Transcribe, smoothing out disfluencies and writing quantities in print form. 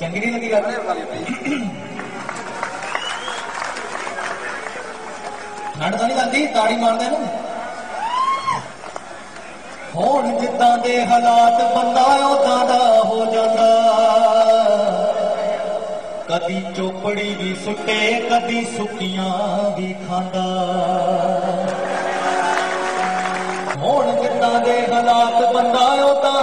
चंगी नहीं लगी गल नड़ तो नहीं लगती ताड़ी मारदे नूं हुण जिद्दां दे हालात बंदा उदां दा हो जांदा कदी चोपड़ी भी सुटे कदी सुक्कियां भी खांदा हुण जिद्दां दे हालात बंदा उदां